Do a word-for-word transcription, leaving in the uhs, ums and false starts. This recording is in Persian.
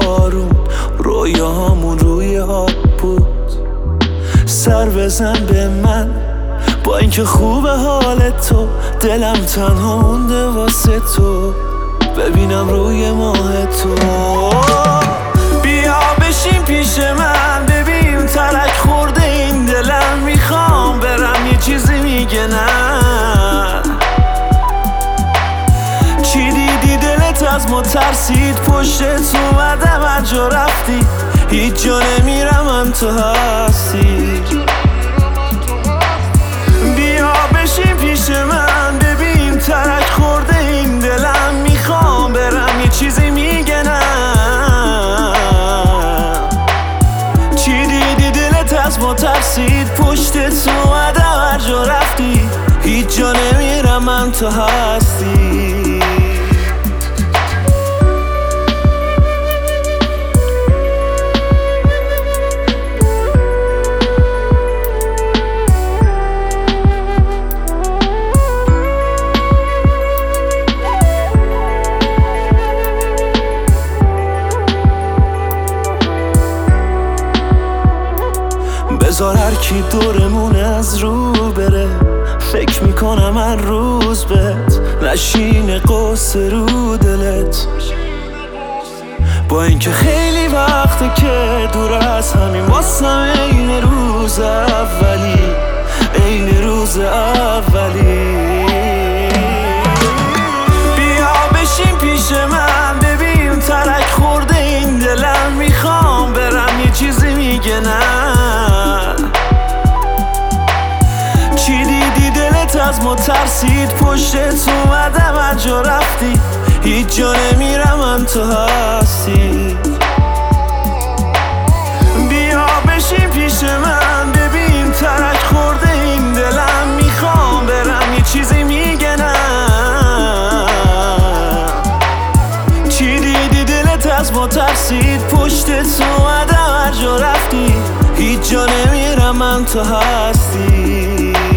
بارون، رویاهامون روی آب بود. سر بزن به من با اینکه خوبه حال تو، دلم تنها مونده واسه تو، ببینم روی ماه تو. بیا بشین پیش من ببین ترک خورده این دلم، میخوام برم یه چیزی میگه نه. چی دیدی دلت از ما ترسید، پشتت اومدم هر جا رفتی، هیچ جا نمیرم من تو هستی. بیا بشین پیش من ببین ترک خورده این دلم، میخوام برم یه چیزی میگه نه. چی دیدی دلت از ما ترسید، پشتت اومدم هر جا رفتی، هیچ جا نمیرم من تو هستی. بذار هر کی دورمون از رو بره، فکر میکنم هر روز بهت نشینه قصه رو دلت. با اینکه خیلی وقته که دور از همین، واسم این روز اولی، این روز اولی. بیا بشین پیش من ببین ترک خورده این دلم، میخوام برم یه چیزی میگه نه. چی دیدی دلت از ما ترسید، پشتت اومدم هر جا رفتی، هیچ جا نمیرم من تو هستی. بیا بشین پیش من ببین ترک خورده این دلم، میخوام برم یه چیزی میگه نه. چی دیدی دلت از ما ترسید، پشتت اومدم هر جا رفتی، هیچ جا نمیرم من تو هستی.